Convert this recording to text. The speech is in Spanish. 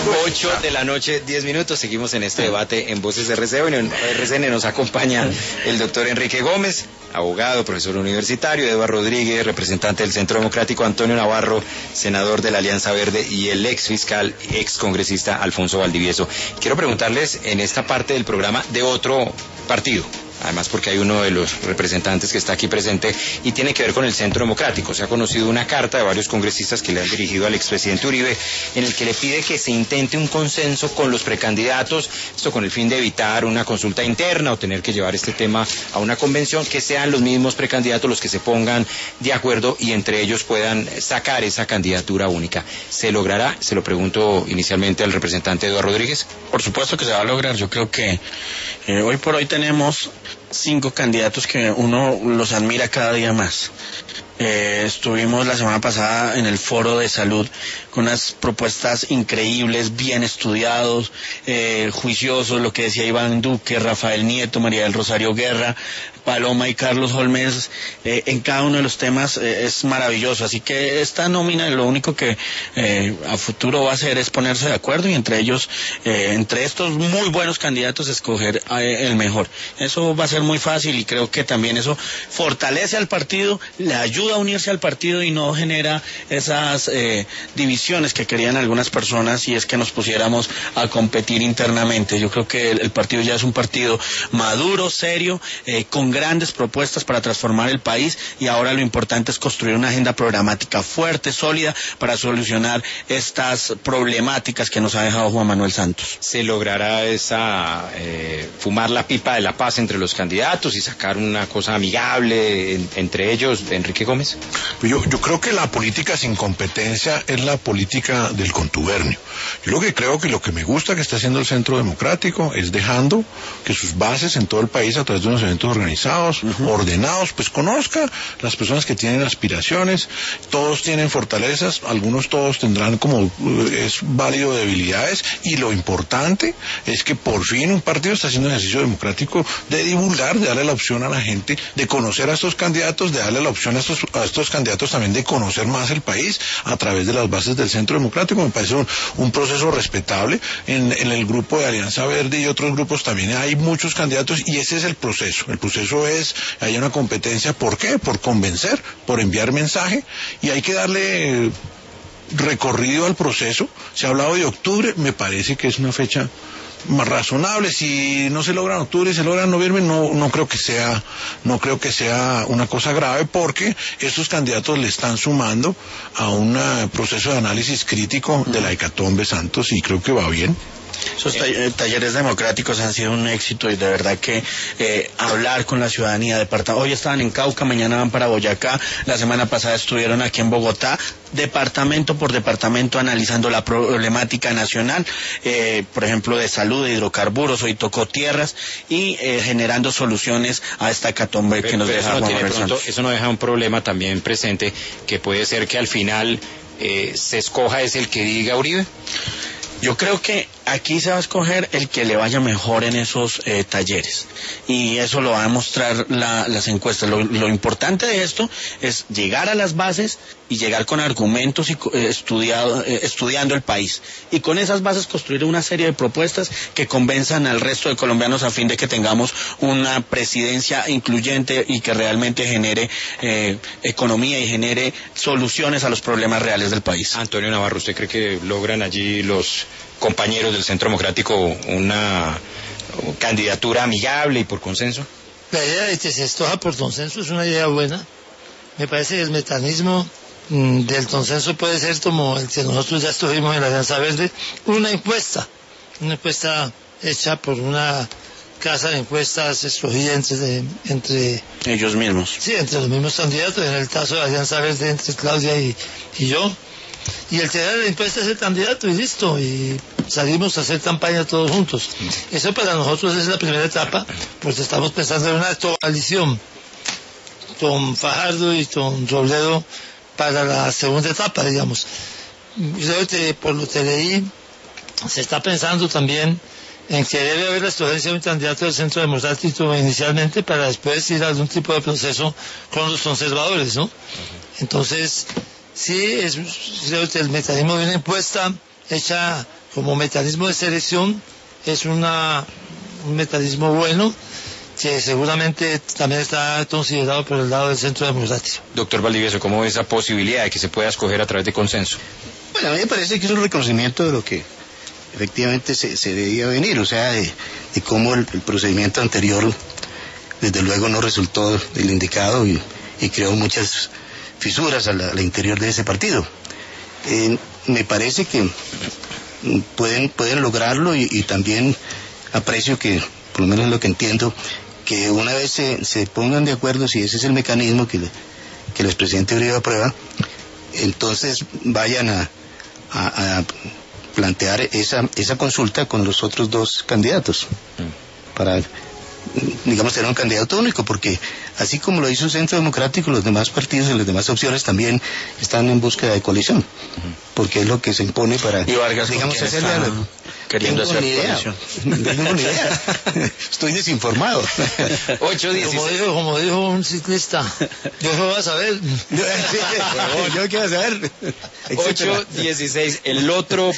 8 de la noche, 10 minutos. Seguimos en este debate en Voces RCN. En RCN nos acompaña el doctor Enrique Gómez, abogado, profesor universitario, Eduardo Rodríguez, representante del Centro Democrático, Antonio Navarro, senador de la Alianza Verde, y el ex fiscal, ex congresista Alfonso Valdivieso. Quiero preguntarles en esta parte del programa de otro partido, además porque hay uno de los representantes que está aquí presente y tiene que ver con el Centro Democrático. Se ha conocido una carta de varios congresistas que le han dirigido al expresidente Uribe en el que le pide que se intente un consenso con los precandidatos, esto con el fin de evitar una consulta interna o tener que llevar este tema a una convención, que sean los mismos precandidatos los que se pongan de acuerdo y entre ellos puedan sacar esa candidatura única. ¿Se logrará? Se lo pregunto inicialmente al representante Eduardo Rodríguez. Por supuesto que se va a lograr. Yo creo que hoy por hoy tenemos 5 candidatos que uno los admira cada día más. Estuvimos la semana pasada en el Foro de Salud con unas propuestas increíbles, bien estudiados, juiciosos, lo que decía Iván Duque, Rafael Nieto, María del Rosario Guerra, Paloma y Carlos Holmes, en cada uno de los temas es maravilloso. Así que esta nómina lo único que a futuro va a hacer es ponerse de acuerdo y entre ellos, entre estos muy buenos candidatos, escoger el mejor. Eso va a ser muy fácil y creo que también eso fortalece al partido, le ayuda a unirse al partido y no genera esas divisiones que querían algunas personas, y es que nos pusiéramos a competir internamente. Yo creo que el partido ya es un partido maduro, serio, con grandes propuestas para transformar el país, y ahora lo importante es construir una agenda programática fuerte, sólida, para solucionar estas problemáticas que nos ha dejado Juan Manuel Santos. ¿Se logrará esa fumar la pipa de la paz entre los candidatos y sacar una cosa amigable entre ellos, Enrique Gómez? Yo creo que la política sin competencia es la política del contubernio. Yo lo que creo que lo que me gusta que está haciendo el Centro Democrático es dejando que sus bases en todo el país, a través de unos eventos organizados, ordenados, pues conozca las personas que tienen aspiraciones. Todos tienen fortalezas, todos tendrán, como es válido, debilidades, y lo importante es que por fin un partido está haciendo un ejercicio democrático de divulgar, de darle la opción a la gente de conocer a estos candidatos, de darle la opción a estos candidatos también de conocer más el país a través de las bases del Centro Democrático. Me parece un proceso respetable. En el grupo de Alianza Verde y otros grupos también hay muchos candidatos, y ese es el proceso. El proceso es, hay una competencia. ¿Por qué? Por convencer, por enviar mensaje, y hay que darle recorrido al proceso. Se ha hablado de octubre, me parece que es una fecha más razonable. Si no se logra en octubre y se logra en noviembre, no creo que sea una cosa grave, porque estos candidatos le están sumando a un proceso de análisis crítico de la hecatombe Santos, y creo que va bien. Esos talleres democráticos han sido un éxito, y de verdad que hablar con la ciudadanía, hoy estaban en Cauca, mañana van para Boyacá, la semana pasada estuvieron aquí en Bogotá, departamento por departamento, analizando la problemática nacional, por ejemplo de salud, de hidrocarburos, hoy tocó tierras, y generando soluciones a esta hecatombe que nos deja Juan Manuel Santos. Eso no deja un problema también presente, que puede ser que al final se escoja es el que diga Uribe. Yo creo que aquí se va a escoger el que le vaya mejor en esos talleres, y eso lo van a mostrar las encuestas. Lo importante de esto es llegar a las bases y llegar con argumentos y estudiando el país, y con esas bases construir una serie de propuestas que convenzan al resto de colombianos a fin de que tengamos una presidencia incluyente y que realmente genere economía y genere soluciones a los problemas reales del país. Antonio Navarro, ¿usted cree que logran allí los compañeros del Centro Democrático una candidatura amigable y por consenso? La idea de que se escoja por consenso es una idea buena. Me parece que el mecanismo del consenso puede ser como el que nosotros ya estuvimos en la Alianza Verde, una encuesta hecha por una casa de encuestas escogida entre ellos mismos. Sí, entre los mismos candidatos, en el caso de la Alianza Verde entre Claudia y yo. Y el que da la encuesta es el candidato y listo, y salimos a hacer campaña todos juntos. Eso para nosotros es la primera etapa, pues estamos pensando en una coalición con Fajardo y con Robledo para la segunda etapa, digamos. Creo que por lo que leí se está pensando también en que debe haber la escogencia de un candidato del Centro Democrático inicialmente, para después ir a algún tipo de proceso con los conservadores, ¿no? Entonces, sí, creo que el mecanismo de una encuesta hecha como mecanismo de selección es un mecanismo bueno que seguramente también está considerado por el lado del Centro Democrático. Doctor Valdivieso, ¿cómo ve esa posibilidad de que se pueda escoger a través de consenso? Bueno, a mí me parece que es un reconocimiento de lo que efectivamente se debía venir, o sea, de cómo el procedimiento anterior desde luego no resultó el indicado y creó muchas fisuras al interior de ese partido. Me parece que pueden lograrlo y también aprecio que, por lo menos es lo que entiendo, que una vez se pongan de acuerdo si ese es el mecanismo que el expresidente Uribe aprueba, entonces vayan a plantear esa consulta con los otros dos candidatos para, digamos, tener un candidato único, porque así como lo hizo el Centro Democrático, los demás partidos y las demás opciones también están en búsqueda de coalición, porque es lo que se impone para, y Vargas, digamos, hacerle a queriendo hacer coalición. No tengo ni idea. Estoy desinformado. 8:16. Como dijo un ciclista, yo no voy a saber. Yo qué voy a saber. 8:16. El otro